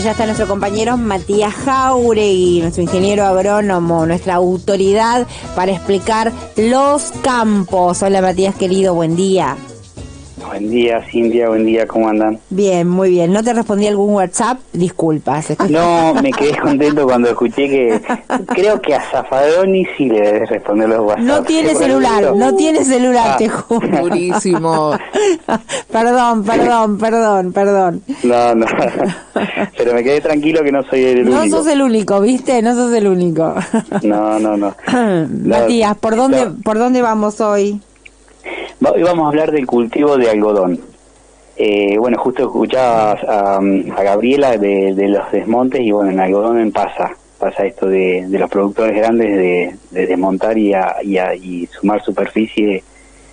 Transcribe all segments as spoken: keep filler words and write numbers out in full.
Ya está nuestro compañero Matías Jauregui, nuestro ingeniero agrónomo, nuestra autoridad para explicar los campos. Hola Matías, querido, buen día. Buen día, Cintia, buen día, ¿cómo andan? Bien, muy bien. ¿No te respondí algún WhatsApp? Disculpas. No, me quedé contento cuando escuché que creo que a Zaffaroni sí le debes responder los WhatsApp. No tiene celular, no tiene celular, ah. te juro. Durísimo. Perdón, perdón, perdón, perdón. No, no, pero me quedé tranquilo que no soy el no único. No sos el único, ¿viste? No sos el único. No, no, no. Matías, ¿por dónde, no. ¿por dónde vamos hoy? Hoy vamos a hablar del cultivo de algodón. Eh, bueno, justo escuchaba a, a Gabriela de, de los desmontes y bueno, en algodón en pasa, pasa esto de, de los productores grandes de, de desmontar y, a, y, a, y sumar superficie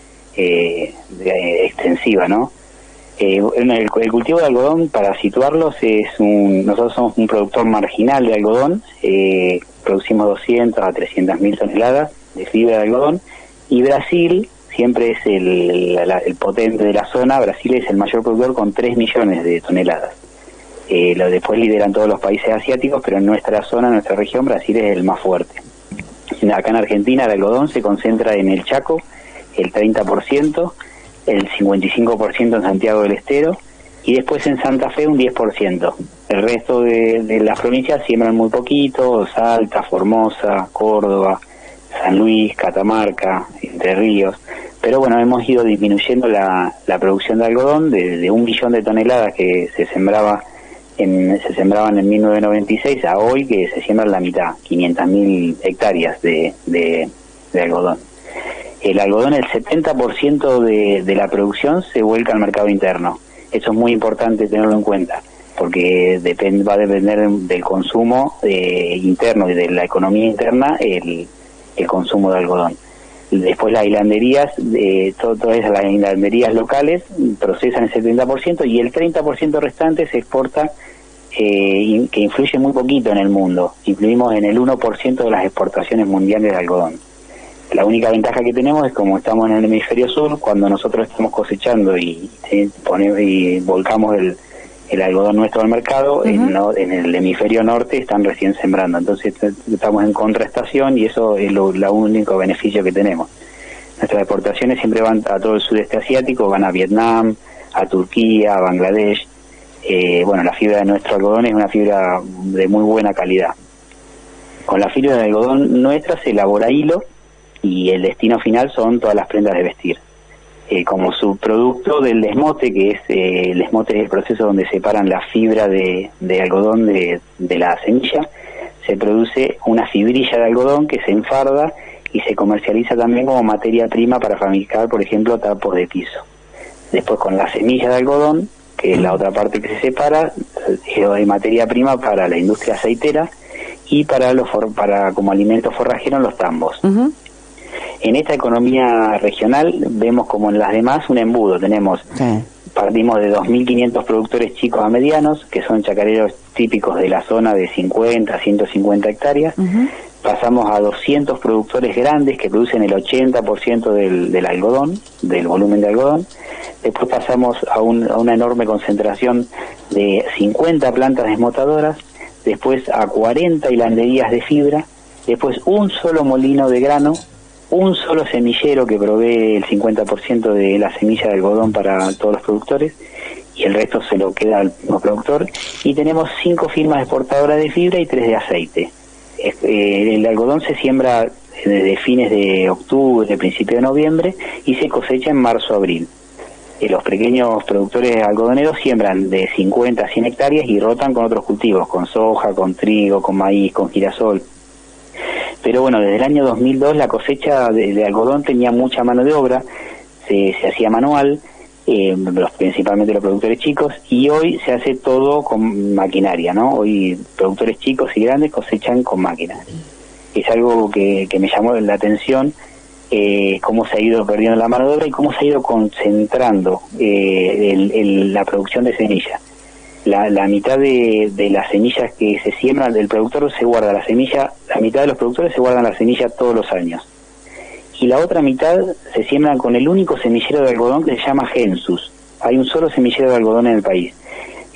eh, de, extensiva, ¿no? Eh, el, el cultivo de algodón, para situarlos, es un, nosotros somos un productor marginal de algodón, eh, producimos doscientas a trescientas mil toneladas de fibra de algodón, y Brasil siempre es el, el, el potente de la zona. Brasil es el mayor productor con tres millones de toneladas. Eh, lo después lideran todos los países asiáticos, pero en nuestra zona, en nuestra región, Brasil es el más fuerte. Acá en Argentina el algodón se concentra en el Chaco, el treinta por ciento, el cincuenta y cinco por ciento en Santiago del Estero, y después en Santa Fe un diez por ciento. El resto de, de las provincias siembran muy poquito: Salta, Formosa, Córdoba, San Luis, Catamarca, Entre Ríos. Pero bueno, hemos ido disminuyendo la, la producción de algodón de, de un millón de toneladas que se sembraba en, se sembraban en mil novecientos noventa y seis a hoy, que se siembran la mitad, quinientas mil hectáreas de, de, de algodón. El algodón, el setenta por ciento de, de la producción se vuelca al mercado interno. Eso es muy importante tenerlo en cuenta, porque depend, va a depender del consumo eh, interno y de la economía interna el, el consumo de algodón. Después las hilanderías, eh, todo, todas las hilanderías locales procesan el setenta por ciento y el treinta por ciento restante se exporta, eh, que influye muy poquito en el mundo. Influimos en el uno por ciento de las exportaciones mundiales de algodón. La única ventaja que tenemos es, como estamos en el hemisferio sur, cuando nosotros estamos cosechando y, y, ponemos, y volcamos el, el algodón nuestro al mercado, uh-huh. en, no, en el hemisferio norte están recién sembrando. Entonces estamos en contraestación y eso es lo, lo único beneficio que tenemos. Nuestras exportaciones siempre van a todo el sudeste asiático, van a Vietnam, a Turquía, a Bangladesh. Eh, bueno, la fibra de nuestro algodón es una fibra de muy buena calidad. Con la fibra de algodón nuestra se elabora hilo y el destino final son todas las prendas de vestir. Eh, como subproducto del desmote, que es eh, el desmote es el proceso donde separan la fibra de, de algodón de, de la semilla, se produce una fibrilla de algodón que se enfarda y se comercializa también como materia prima para fabricar, por ejemplo, tapos de piso. Después, con la semilla de algodón, que es la otra parte que se separa, eh, hay materia prima para la industria aceitera y para los for para como alimento forrajero en los tambos. Uh-huh. En esta economía regional vemos como en las demás un embudo. Tenemos, sí. Partimos de dos mil quinientos productores chicos a medianos, que son chacareros típicos de la zona de cincuenta a ciento cincuenta hectáreas. Uh-huh. Pasamos a doscientos productores grandes que producen el ochenta por ciento del, del algodón, del volumen de algodón. Después pasamos a, un, a una enorme concentración de cincuenta plantas desmotadoras, después a cuarenta hilanderías de fibra, después un solo molino de grano, un solo semillero que provee el cincuenta por ciento de la semilla de algodón para todos los productores y el resto se lo queda al mismo productor, y tenemos cinco firmas exportadoras de fibra y tres de aceite. Eh, el algodón se siembra desde fines de octubre, principio de noviembre, y se cosecha en marzo-abril. Eh, los pequeños productores algodoneros siembran de cincuenta a cien hectáreas y rotan con otros cultivos, con soja, con trigo, con maíz, con girasol. Pero bueno, desde el año dos mil dos la cosecha de, de algodón tenía mucha mano de obra, se, se hacía manual, eh, los, principalmente los productores chicos, y hoy se hace todo con maquinaria, ¿no? Hoy productores chicos y grandes cosechan con máquinas. Es algo que, que me llamó la atención, eh, cómo se ha ido perdiendo la mano de obra y cómo se ha ido concentrando eh, el, el, la producción de semillas. La, la mitad de, de las semillas que se siembran del productor se guarda la semilla, la mitad de los productores se guardan la semilla todos los años. Y la otra mitad se siembran con el único semillero de algodón que se llama Gensus. Hay un solo semillero de algodón en el país.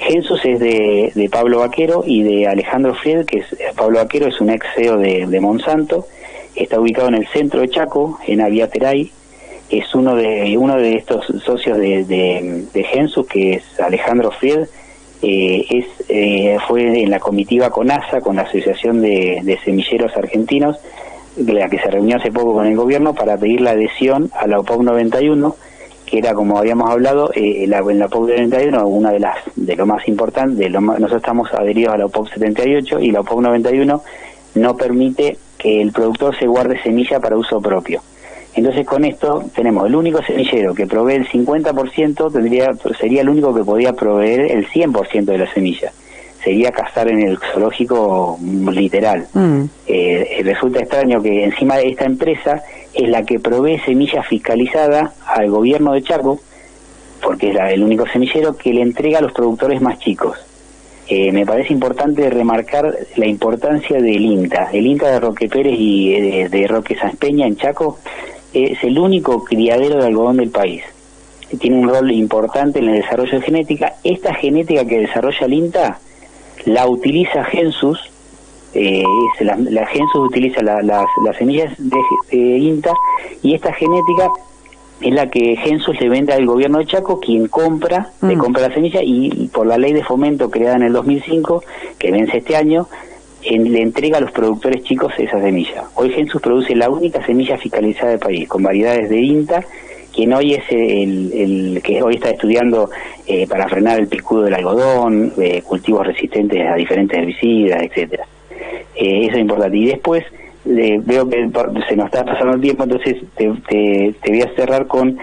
Gensus es de, de Pablo Vaquero y de Alejandro Fried, que es Pablo Vaquero es un ex C E O de, de Monsanto, está ubicado en el centro de Chaco, en Aviateray. Es uno de uno de estos socios de, de, de Gensus, que es Alejandro Fried, eh, es eh, fue en la comitiva CONASA, con la Asociación de, de Semilleros Argentinos, de la que se reunió hace poco con el gobierno para pedir la adhesión a la O P O C noventa y uno, que era, como habíamos hablado, eh, la, en la O P O C noventa y uno, una de las de lo más importante, de lo más, nosotros estamos adheridos a la O P O C setenta y ocho, y la O P O C noventa y uno no permite que el productor se guarde semilla para uso propio. Entonces, con esto tenemos el único semillero que provee el cincuenta por ciento, tendría sería el único que podía proveer el cien por ciento de la semilla. Sería cazar en el zoológico literal. Mm. Eh, resulta extraño que encima de esta empresa es la que provee semilla fiscalizada al gobierno de Chaco, porque es la, el único semillero que le entrega a los productores más chicos. Eh, me parece importante remarcar la importancia del INTA. El INTA de Roque Pérez y de, de Roque Sáenz Peña en Chaco es el único criadero de algodón del país. Tiene un rol importante en el desarrollo de genética. Esta genética que desarrolla el INTA la utiliza Gensus, eh, es la, la Gensus utiliza la, las, las semillas de, de INTA, y esta genética es la que Gensus le vende al gobierno de Chaco, quien compra, mm. le compra la semilla, y, y por la ley de fomento creada en el dos mil cinco, que vence este año, en, le entrega a los productores chicos esa semilla. Hoy Gensus produce la única semilla fiscalizada del país, con variedades de INTA, quien hoy es el, el que hoy está estudiando eh, para frenar el picudo del algodón, eh, cultivos resistentes a diferentes herbicidas, etcétera. Eh, eso es importante. Y después, eh, veo que se nos está pasando el tiempo, entonces te, te, te voy a cerrar con...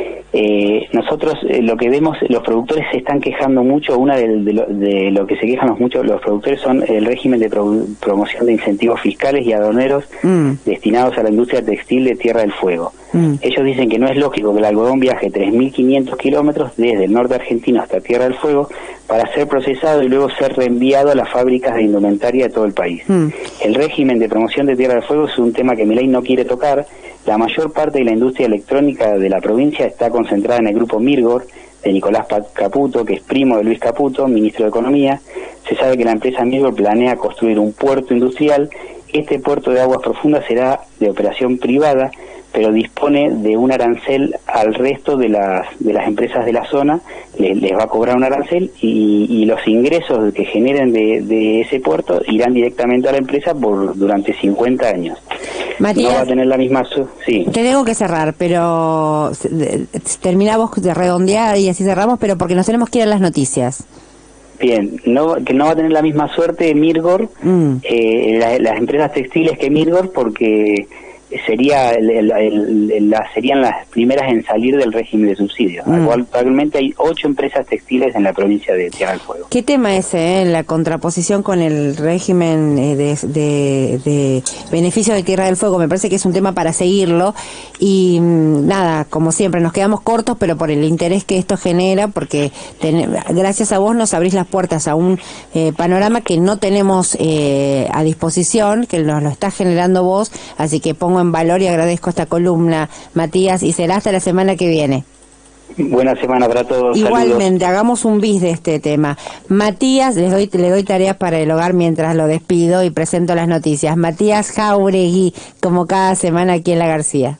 Eh, nosotros eh, lo que vemos, los productores se están quejando mucho. Una de, de, lo, de lo que se quejan mucho los productores son el régimen de pro, promoción de incentivos fiscales y aduaneros mm. destinados a la industria textil de Tierra del Fuego. Mm. Ellos dicen que no es lógico que el algodón viaje tres mil quinientos kilómetros desde el norte argentino hasta Tierra del Fuego para ser procesado y luego ser reenviado a las fábricas de indumentaria de todo el país. Mm. El régimen de promoción de Tierra del Fuego es un tema que Milei no quiere tocar. La mayor parte de la industria electrónica de la provincia está concentrada en el grupo Mirgor, de Nicolás Caputo, que es primo de Luis Caputo, ministro de Economía. Se sabe que la empresa Mirgor planea construir un puerto industrial. Este puerto de aguas profundas será de operación privada, pero dispone de un arancel al resto de las de las empresas de la zona. Les, les va a cobrar un arancel, y, y los ingresos que generen de, de ese puerto irán directamente a la empresa por durante cincuenta años. Matías, no va a tener la misma... Su sí. Te tengo que cerrar, pero termina vos de redondear y así cerramos, pero porque nos tenemos que ir a las noticias. Bien, no, que no va a tener la misma suerte Mirgor, mm. eh, la, las empresas textiles que Mirgor, porque sería el, el, el, el, la, serían las primeras en salir del régimen de subsidios. Mm. Actualmente hay ocho empresas textiles en la provincia de Tierra del Fuego. ¿Qué tema ese, eh? La contraposición con el régimen eh, de, de, de beneficio de Tierra del Fuego? Me parece que es un tema para seguirlo, y mmm, nada, como siempre, nos quedamos cortos, pero por el interés que esto genera, porque ten, gracias a vos nos abrís las puertas a un eh, panorama que no tenemos eh, a disposición, que nos lo está generando vos, así que pongo en valor y agradezco esta columna, Matías, y será hasta la semana que viene. Buena semana para todos. Igualmente, saludos. Hagamos un bis de este tema. Matías, les doy, le doy tareas para el hogar mientras lo despido y presento las noticias. Matías Jáuregui, como cada semana aquí en La García.